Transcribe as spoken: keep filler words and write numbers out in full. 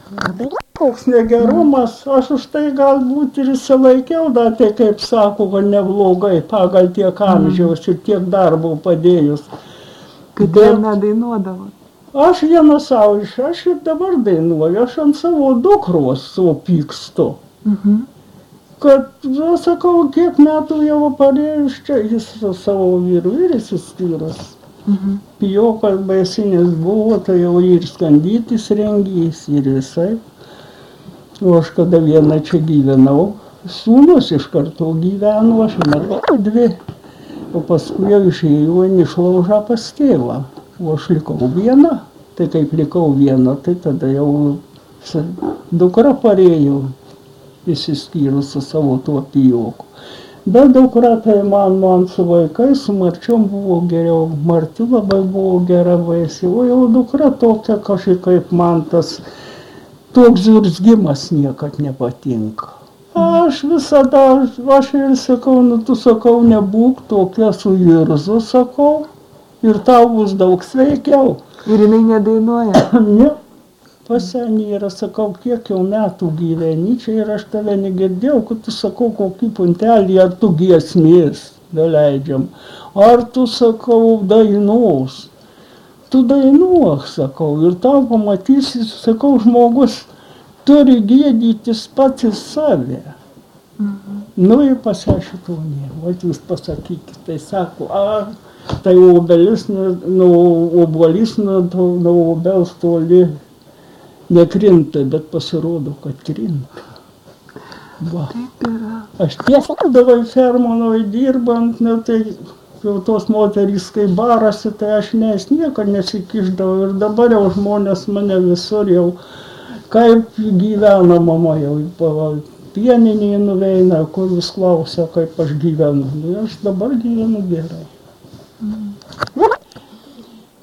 Koks negerumas, aš už tai galbūt ir įsilaikiau, dar tai kaip sako, kad neblogai pagal tiek amžiaus ir tiek darbo padėjus. Kodėl nedainuodavot? Aš vienas savo, aš ir dabar dainuoju, aš ant savo dukros supykstu. Mhm. Kad, nu, sakau, kiek metų jau parėjus čia, jis su savo vyru ir įsiskyrus. Mhm. Pijokas baisinis buvo, tai jau ir skandytis rengys ir visai. O aš kada vieną čia gyvenau, sūnus iš karto gyveno, aš mergaitė dvi. O paskui jau išėjau į išlaužą pas tėvą. O aš likau viena. Tai kaip likau viena, tai tada jau dukra parėjo įsiskyrus su savo tuo pijoku. Bet dukra tai man, man su vaikais, su Marčiom buvo geriau. Marti labai buvo gera baisi. O jau dukra tokia kažkaip kaip man tas toks zurzgimas niekad nepatinka. Aš visada, aš ir sakau, nu tu sakau, nebūk tokia suirzu, sakau, ir tau bus daug sveikiau. Ir jinai nedainuoja? Ne, pasenį yra, sakau, kiek jau metų gyveni čia ir aš tave negirdėjau, kad tu sakau, kokį puntelį, ar tu giesmės daleidžiam, ar tu, sakau, dainos. Tu dainuok, sakau, ir tau pamatysi, sakau, žmogus turi gėdytis pats į save. Mhm. Nu ir pas ją šito ne. O jūs pasakykit, tai sako, a, tai obelis, nu, obuolys nuo nu, obels toli nekrinta, bet pasirodo, kad krinta. Va. Taip yra. Aš tiesą davai fermonoj dirbant, nu, tai jau tos moterys, kai barasi, tai aš nes niekad nesikišdavau ir dabar jau žmonės mane visur jau, kaip gyvena mama jau, pieninį nuveina, kur vis klausia, kaip aš gyvenu. Aš dabar gyvenu gerai. Mm.